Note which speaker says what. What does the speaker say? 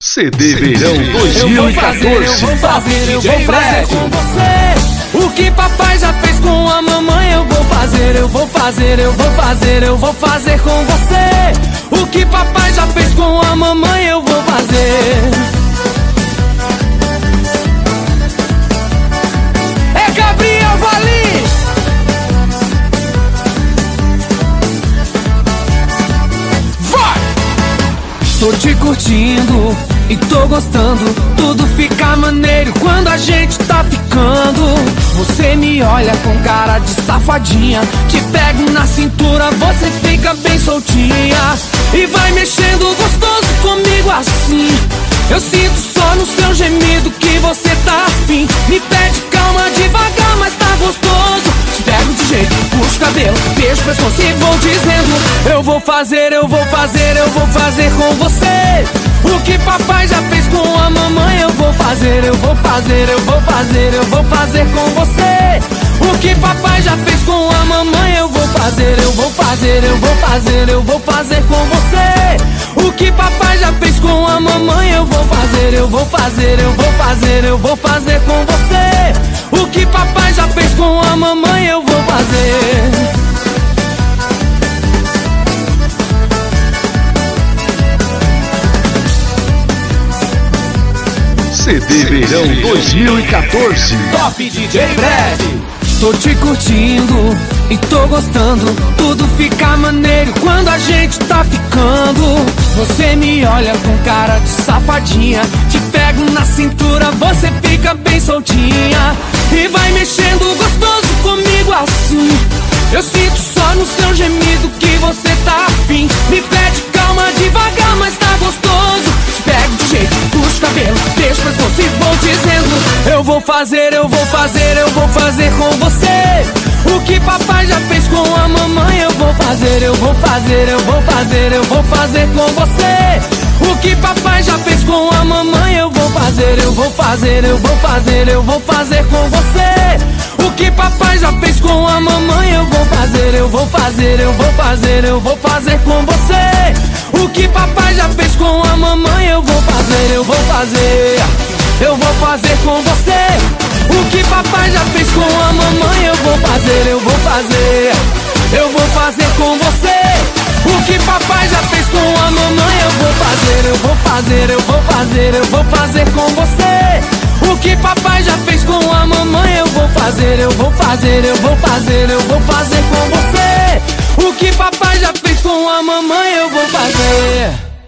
Speaker 1: CD Verão 2014.
Speaker 2: Eu vou fazer com você o que papai já fez com a mamãe. Eu vou fazer com você o que papai já fez com a mamãe. Eu vou fazer. É Gabriel Valim. Vai! Tô te curtindo e tô gostando, tudo fica maneiro quando a gente tá ficando. Você me olha com cara de safadinha, te pego na cintura, você fica bem soltinha e vai mexendo gostoso comigo assim. Eu sinto só no seu gemido que você tá afim. Me pede calma devagar, mas tá gostoso. Te pego de jeito, puxo o cabelo, beijo o pescoço e vou dizendo: eu vou fazer com você o que papai já fez com a mamãe. Eu vou fazer com você o que papai já fez com a mamãe. Eu vou fazer com você o que papai já fez com a mamãe. Eu vou fazer com você o que papai já fez com a mamãe. Eu vou fazer.
Speaker 1: CD Verão 2014.
Speaker 2: Top DJ Brad. Tô te curtindo e tô gostando, tudo fica maneiro quando a gente tá ficando. Você me olha com cara de safadinha, te pego na cintura, você fica bem soltinha e vai mexendo gostoso comigo assim. Eu sinto só no seu gemido que você tá afim. Me pede calma devagar, mas tá gostoso. Te pego de jeito, puxo o cabelo, beijo o pescoço e vou dizendo: eu vou fazer com você o que papai já fez com a mamãe. Eu vou fazer com você o que papai já fez com a mamãe. Eu vou fazer com você o que papai já fez com a mamãe. Eu vou fazer com você o que papai já fez com a mamãe. Eu vou fazer com você o que papai já fez com a mamãe. Eu vou fazer com você o que papai já fez com a mamãe. Eu vou fazer com você o que papai já fez com a mamãe. Eu vou fazer com você o que papai já fez com a mamãe. Eu vou fazer.